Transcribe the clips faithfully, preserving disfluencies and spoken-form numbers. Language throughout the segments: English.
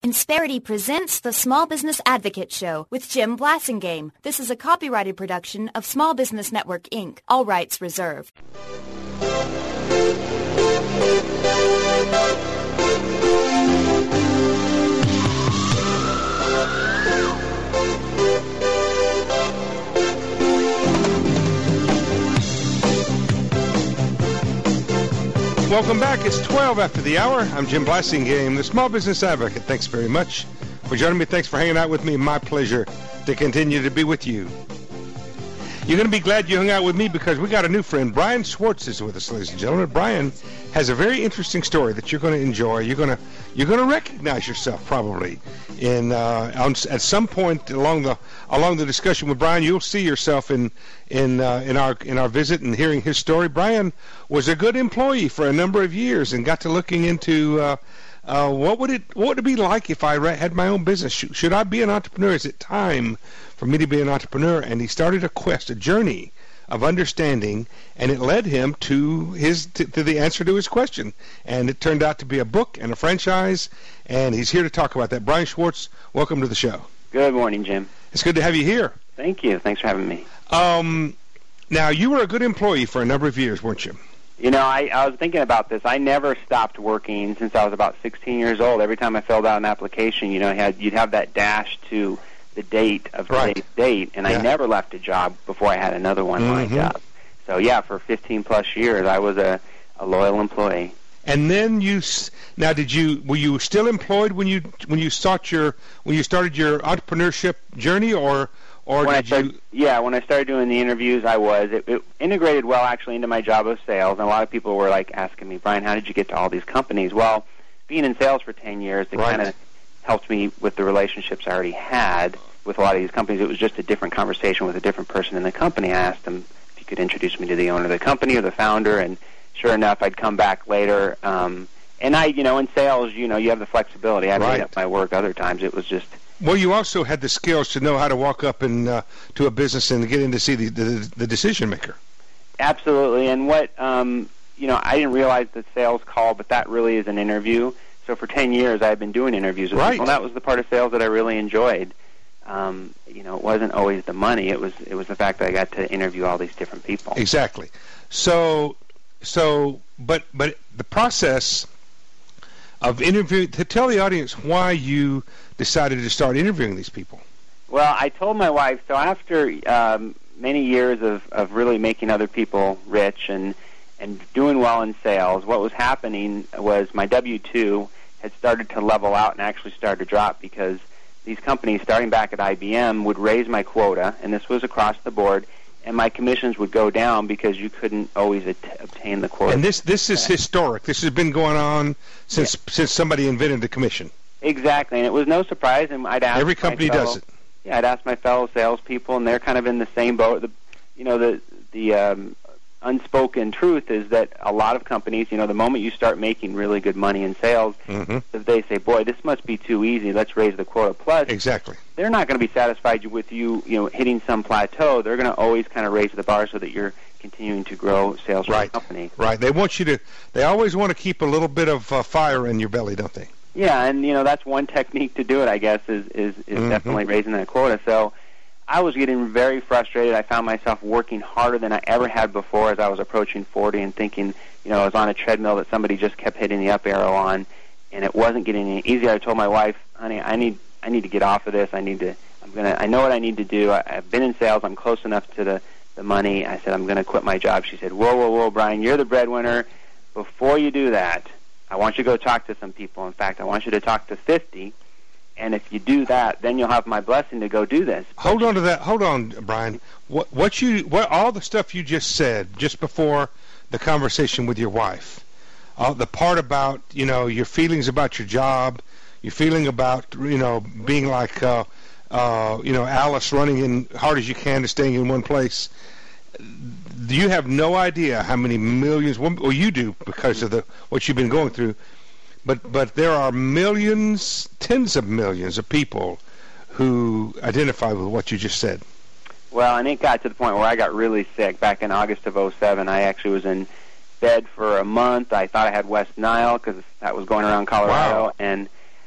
Insperity presents the Small Business Advocate Show with Jim Blasingame. This is a copyrighted production of Small Business Network, Incorporated. All rights reserved. Welcome back. It's twelve after the hour. I'm Jim Blasingame, the Small Business Advocate. Thanks very much for joining me. Thanks for hanging out with me. My pleasure to continue to be with you. You're going to be glad you hung out with me because we got a new friend. Brian Schwartz is with us, ladies and gentlemen. Brian has a very interesting story that you're going to enjoy. You're going to you're going to recognize yourself probably in uh, on, at some point along the along the discussion with Brian. You'll see yourself in in uh, in our in our visit and hearing his story. Brian was a good employee for a number of years and got to looking into uh, uh, what would it what would it be like if I had my own business? Should, should I be an entrepreneur? Is it time for me to be an entrepreneur? And he started a quest, a journey of understanding, and it led him to his to, to the answer to his question. And it turned out to be a book and a franchise, and he's here to talk about that. Brian Schwartz, welcome to the show. Good morning, Jim. It's good to have you here. Thank you. Thanks for having me. Um, now, you were a good employee for a number of years, weren't you? You know, I, I was thinking about this. I never stopped working since I was about sixteen years old. Every time I filled out an application, you know, had, you'd have that dash to the date of right. today's date, and yeah. I never left a job before I had another one mm-hmm. lined up. So, yeah, for fifteen plus years, I was a, a loyal employee. And then you now did you were you still employed when you when you sought your when you started your entrepreneurship journey, or or when did I started, you? Yeah, when I started doing the interviews, I was. It, it integrated well actually into my job of sales, and a lot of people were like asking me, Brian, how did you get to all these companies? Well, being in sales for ten years, it right. kind of helped me with the relationships I already had with a lot of these companies. It was just a different conversation with a different person in the company. I asked them if he could introduce me to the owner of the company or the founder, and sure enough, I'd come back later. Um, and I, you know, in sales, you know, you have the flexibility. I right. made up my work other times. It was just... Well, you also had the skills to know how to walk up and uh, to a business and get in to see the, the, the decision maker. Absolutely. And what, um, you know, I didn't realize the sales call, but that really is an interview. So for ten years, I've been doing interviews with right. people. And that was the part of sales that I really enjoyed. Um, you know, it wasn't always the money. It was it was the fact that I got to interview all these different people. Exactly. So, so, but but the process of interviewing, to tell the audience why you decided to start interviewing these people. Well, I told my wife, so after um, many years of, of really making other people rich and, and doing well in sales, what was happening was my W two had started to level out and actually started to drop because these companies, starting back at I B M, would raise my quota, and this was across the board, and my commissions would go down because you couldn't always at- obtain the quota. And this this is historic. This has been going on since yeah. since somebody invented the commission. Exactly, and it was no surprise. And I'd ask every company fellow, does it. Yeah, I'd ask my fellow salespeople, and they're kind of in the same boat. The, you know, the the um, unspoken truth is that a lot of companies, you know, the moment you start making really good money in sales, mm-hmm. if they say, "Boy, this must be too easy. Let's raise the quota." Plus, exactly, they're not going to be satisfied with you, you know, hitting some plateau. They're going to always kind of raise the bar so that you're continuing to grow sales for right. the company. Right. They want you to. They always want to keep a little bit of uh, fire in your belly, don't they? Yeah, and you know that's one technique to do it. I guess is is, is mm-hmm. definitely raising that quota. So I was getting very frustrated. I found myself working harder than I ever had before as I was approaching forty, and thinking, you know, I was on a treadmill that somebody just kept hitting the up arrow on, and it wasn't getting any easier. I told my wife, "Honey, I need I need to get off of this. I need to. I'm gonna. I know what I need to do. I, I've been in sales. I'm close enough to the the money." I said, "I'm going to quit my job." She said, "Whoa, whoa, whoa, Brian, you're the breadwinner. Before you do that, I want you to go talk to some people. In fact, I want you to talk to fifty, and if you do that, then you'll have my blessing to go do this." Hold on to that. Hold on, Brian. What what you what all the stuff you just said just before the conversation with your wife, uh, the part about, you know, your feelings about your job, your feeling about, you know, being like uh, uh, you know, Alice running in hard as you can and staying in one place. You have no idea how many millions, well, you do because of the what you've been going through, but but there are millions, tens of millions of people who identify with what you just said. Well, and it got to the point where I got really sick. Back in August of oh seven, I actually was in bed for a month. I thought I had West Nile because that was going around Colorado, wow. and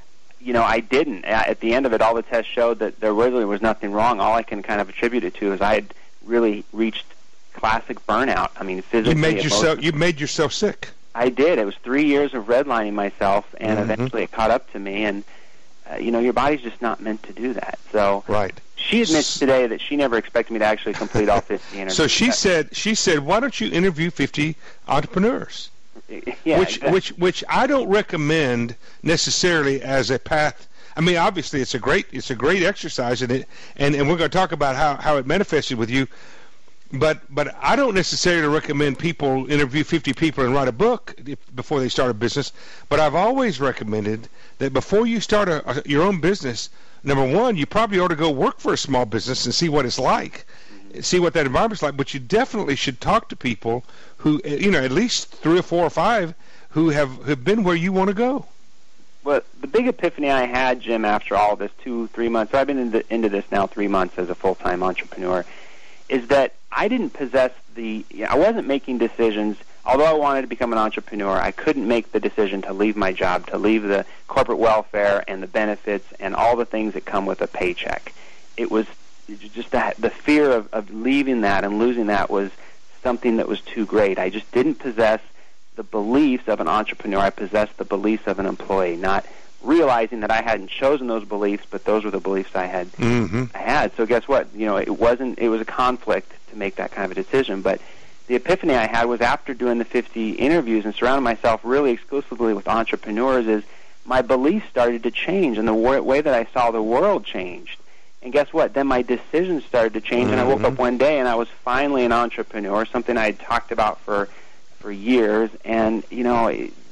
you know, I didn't. At the end of it, all the tests showed that there really was nothing wrong. All I can kind of attribute it to is I had really reached classic burnout. I mean, physically. You made yourself. You made yourself sick. I did. It was three years of redlining myself, and mm-hmm. eventually it caught up to me. And uh, you know, your body's just not meant to do that. So right. She admits today that she never expected me to actually complete all fifty interviews. So she said, she said, why don't you interview fifty entrepreneurs? Yeah, which, exactly. which, which I don't recommend necessarily as a path. I mean, obviously, it's a great, it's a great exercise, and it, and, and we're going to talk about how, how it manifested with you. But, but I don't necessarily recommend people interview fifty people and write a book if, before they start a business. But I've always recommended that before you start a, a, your own business, number one, you probably ought to go work for a small business and see what it's like, see what that environment's like. But you definitely should talk to people who, you know, at least three or four or five who have, have been where you want to go. Well, the big epiphany I had, Jim, after all this two, three months, so I've been into, into this now three months as a full-time entrepreneur, is that I didn't possess the, you know, I wasn't making decisions. Although I wanted to become an entrepreneur, I couldn't make the decision to leave my job, to leave the corporate welfare and the benefits and all the things that come with a paycheck. It was just that, the fear of, of leaving that and losing that was something that was too great. I just didn't possess the beliefs of an entrepreneur. I possessed the beliefs of an employee, not realizing that I hadn't chosen those beliefs, but those were the beliefs I had. Mm-hmm. I had. So guess what? You know, it wasn't. It was a conflict to make that kind of a decision, but the epiphany I had was after doing the fifty interviews and surrounding myself really exclusively with entrepreneurs is my beliefs started to change and the way that I saw the world changed. And guess what? Then my decisions started to change, mm-hmm. and I woke up one day and I was finally an entrepreneur, something I had talked about for for years. And, you know,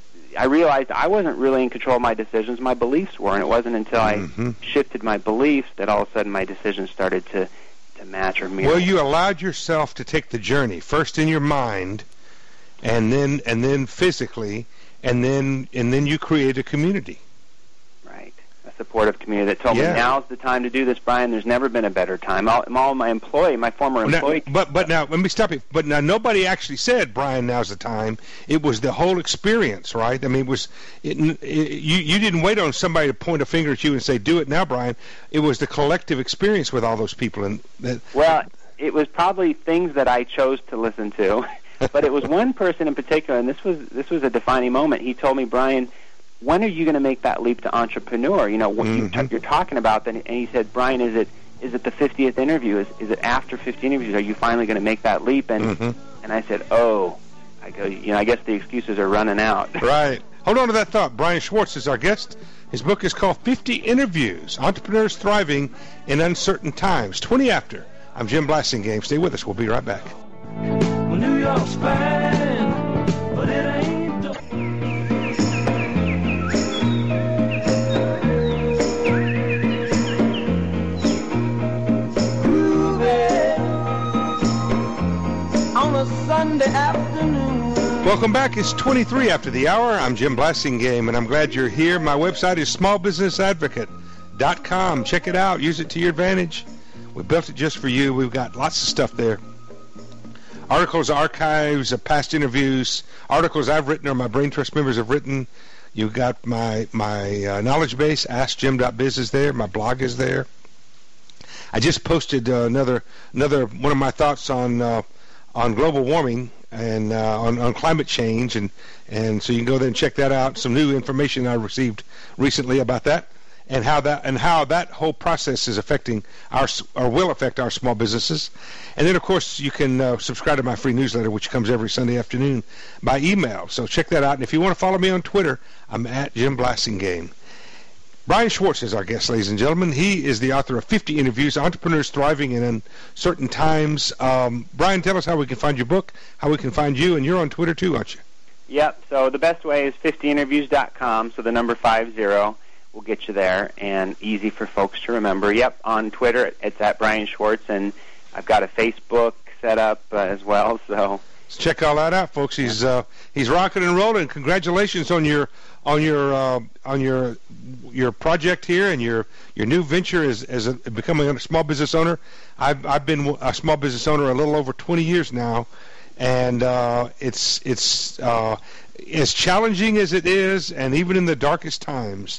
I realized I wasn't really in control of my decisions. My beliefs were, and it wasn't until mm-hmm. I shifted my beliefs that all of a sudden my decisions started to to match or mirror. Well, you allowed yourself to take the journey first in your mind, and then and then physically, and then and then you create a community. Right, a supportive community that told yeah. me now's the time to do this, Brian. There's never been a better time. All, all my employee, my former employee. Now, but but now let me stop you. But now nobody actually said, Brian, now's the time. It was the whole experience, right? I mean, it was it, it, you you didn't wait on somebody to point a finger at you and say, do it now, Brian. It was the collective experience with all those people. And that, well, it was probably things that I chose to listen to, but it was one person in particular, and this was this was a defining moment. He told me, Brian, when are you going to make that leap to entrepreneur? You know, what mm-hmm. you t- you're talking about. Then, and he said, Brian, is it is it the fiftieth interview? Is is it after fifty interviews? Are you finally going to make that leap? And mm-hmm. and I said, oh, I go, you know, I guess the excuses are running out. Right. Hold on to that thought. Brian Schwartz is our guest. His book is called fifty Interviews, Entrepreneurs Thriving in Uncertain Times. twenty after. I'm Jim Blasingame. Stay with us. We'll be right back. Well, New York's fine, but it ain't the... Groovy on a Sunday afternoon. Welcome back. It's twenty-three after the hour. I'm Jim Blasingame, and I'm glad you're here. My website is small business advocate dot com. Check it out. Use it to your advantage. We built it just for you. We've got lots of stuff there. Articles, archives of past interviews, articles I've written or my Brain Trust members have written. You've got my my uh, knowledge base, ask jim dot biz is there. My blog is there. I just posted uh, another another one of my thoughts on uh, on global warming and uh, on, on climate change, and, and so you can go there and check that out. Some new information I received recently about that, and how that and how that whole process is affecting our or will affect our small businesses. And then, of course, you can uh, subscribe to my free newsletter, which comes every Sunday afternoon by email. So check that out. And if you want to follow me on Twitter, I'm at Jim Blasingame. Brian Schwartz is our guest, ladies and gentlemen. He is the author of fifty Interviews, Entrepreneurs Thriving in Uncertain Times. Um, Brian, tell us how we can find your book, how we can find you, and you're on Twitter too, aren't you? Yep. So the best way is fifty interviews dot com, so the number five zero will get you there, and easy for folks to remember. Yep, on Twitter, it's at Brian Schwartz, and I've got a Facebook set up uh, as well, so... Let's check all that out, folks. He's uh, he's rocking and rolling. Congratulations on your on your uh, on your your project here and your your new venture as as a, becoming a small business owner. I've I've been a small business owner a little over twenty years now, and uh, it's it's uh, as challenging as it is, and even in the darkest times,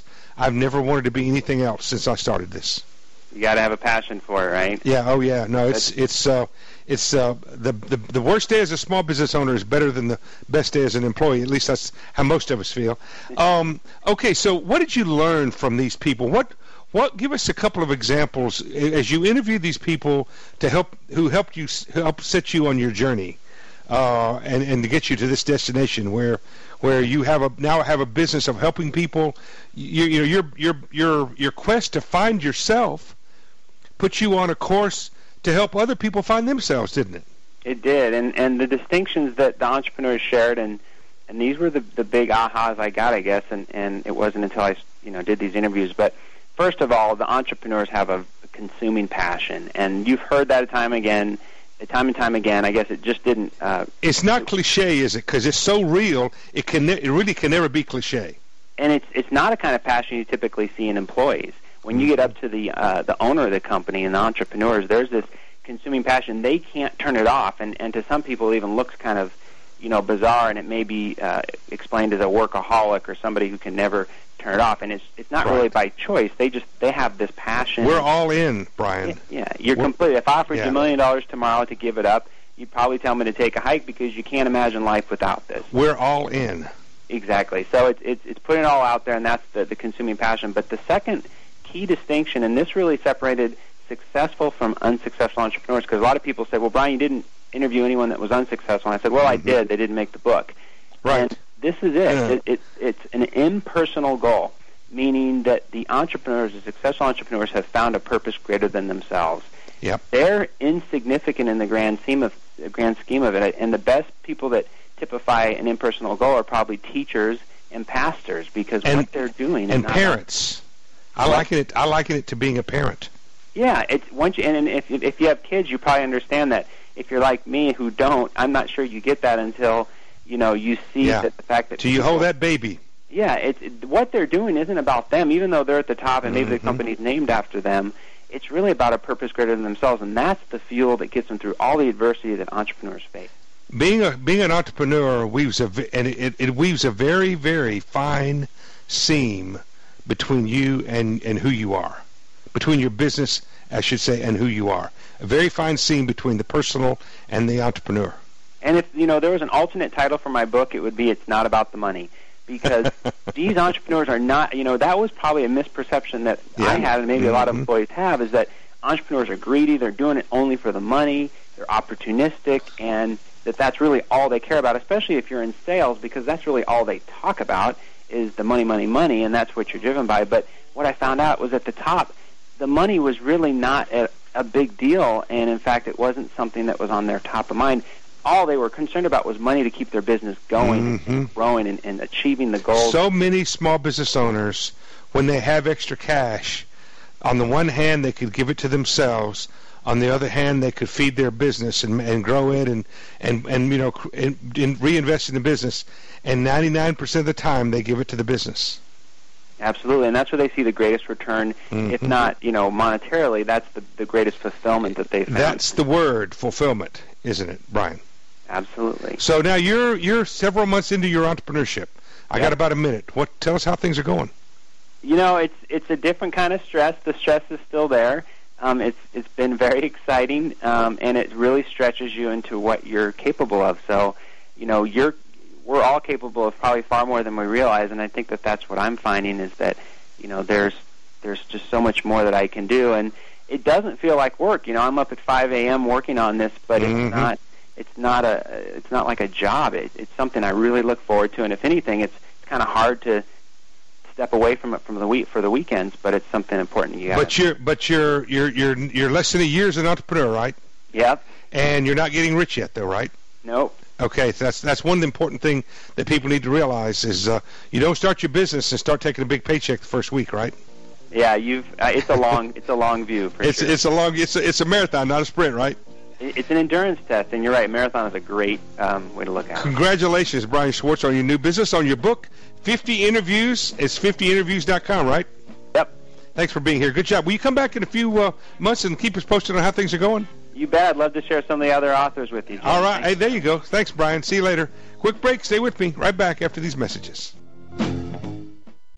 I've never wanted to be anything else since I started this. You got to have a passion for it, right? Yeah. Oh, yeah. No, it's That's, it's uh, it's uh, the, the the worst day as a small business owner is better than the best day as an employee. At least that's how most of us feel. Um, okay. So, what did you learn from these people? What what? Give us a couple of examples as you interviewed these people to help who helped you help set you on your journey, uh, and and to get you to this destination where. where you have a now have a business of helping people. You, you know, your your your your quest to find yourself put you on a course to help other people find themselves, didn't it? It did, and and the distinctions that the entrepreneurs shared, and and these were the the big ahas I got, I guess, and and it wasn't until I you know did these interviews. But first of all, the entrepreneurs have a consuming passion, and you've heard that time again. Time and time again, I guess it just didn't. Uh, it's not cliche, is it? Because it's so real. It can. Ne- it really can never be cliche. And it's it's not a kind of passion you typically see in employees. When you get up to the uh, the owner of the company and the entrepreneurs, there's this consuming passion. They can't turn it off, and and to some people, it even looks kind of, you know, bizarre, and it may be uh, explained as a workaholic or somebody who can never turn it off. And it's it's not right. really by choice. They just they have this passion. We're all in, Brian. Yeah, yeah. you're We're, completely. If I offered yeah. you a million dollars tomorrow to give it up, you'd probably tell me to take a hike because you can't imagine life without this. We're all in. Exactly. So it's it's it's putting it all out there, and that's the the consuming passion. But the second key distinction, and this really separated successful from unsuccessful entrepreneurs, because a lot of people said, "Well, Brian, you didn't interview anyone that was unsuccessful." And I said, "Well, mm-hmm. I did. They didn't make the book." Right. And this is it. Yeah. it, it it's an impersonal goal, meaning that the entrepreneurs, the successful entrepreneurs, have found a purpose greater than themselves. Yep. They're insignificant in the grand scheme of the grand scheme of it, and the best people that typify an impersonal goal are probably teachers and pastors, because and, what they're doing and is not parents. I liken it. I liken it to being a parent. Yeah, it's once you, and, and if if you have kids, you probably understand that. If you're like me, who don't, I'm not sure you get that until you know you see yeah. that the fact that till you hold that baby. Yeah, it's it, what they're doing isn't about them, even though they're at the top and maybe mm-hmm. the company's named after them. It's really about a purpose greater than themselves, and that's the fuel that gets them through all the adversity that entrepreneurs face. Being a being an entrepreneur weaves a and it, it weaves a very very fine seam between you and, and who you are, between your business, I should say, and who you are. A very fine seam between the personal and the entrepreneur. And if you know there was an alternate title for my book, it would be "It's Not About the Money," because these entrepreneurs are not. You know, that was probably a misperception that yeah. I had, and maybe mm-hmm. a lot of employees have, is that entrepreneurs are greedy. They're doing it only for the money. They're opportunistic, and that that's really all they care about, especially if you're in sales, because that's really all they talk about is the money, money, money, and that's what you're driven by. But what I found out was at the top, the money was really not a, a big deal, and in fact, it wasn't something that was on their top of mind. All they were concerned about was money to keep their business going mm-hmm. and growing and, and achieving the goals. So many small business owners, when they have extra cash, on the one hand, they could give it to themselves. On the other hand, they could feed their business and, and grow it and, and, and you know and, and reinvest in the business. And ninety-nine percent of the time, they give it to the business. Absolutely, and that's where they see the greatest return. Mm-hmm. If not, you know, monetarily, that's the, the greatest fulfillment that they found. That's the word, fulfillment, isn't it, Brian? Absolutely. So now you're you're several months into your entrepreneurship. I yep. got about a minute. What? Tell us how things are going. You know, it's it's a different kind of stress. The stress is still there. Um, it's it's been very exciting, um, and it really stretches you into what you're capable of. So, you know, you're we're all capable of probably far more than we realize, and I think that that's what I'm finding is that, you know, there's there's just so much more that I can do, and it doesn't feel like work. You know, I'm up at five a.m. working on this, but mm-hmm. it's not it's not a it's not like a job. It, it's something I really look forward to, and if anything, it's, it's kind of hard to step away from it from the week for the weekends, but it's something important. You but you're but you're you're you're you're less than a year as an entrepreneur, right? Yep. And you're not getting rich yet, though, right? Nope. Okay, so that's that's one important thing that people need to realize is uh, you don't start your business and start taking a big paycheck the first week, right? Yeah, you've. Uh, it's a long it's a long view for it's, sure. It's a long it's a, it's a marathon, not a sprint, right? It's an endurance test, and you're right. Marathon is a great um, way to look at it. Congratulations, Brian Schwartz, on your new business, on your book, fifty interviews. It's fifty interviews dot com, right? Yep. Thanks for being here. Good job. Will you come back in a few uh, months and keep us posted on how things are going? You bet. I'd love to share some of the other authors with you, Jim. All right. Hey, there you go. Thanks, Brian. See you later. Quick break. Stay with me. Right back after these messages.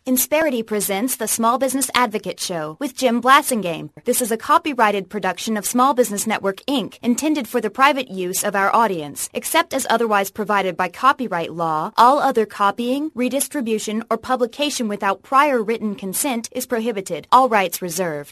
Insperity presents the Small Business Advocate Show with Jim Blasingame. This is a copyrighted production of Small Business Network, Incorporated, intended for the private use of our audience. Except as otherwise provided by copyright law, all other copying, redistribution, or publication without prior written consent is prohibited. All rights reserved.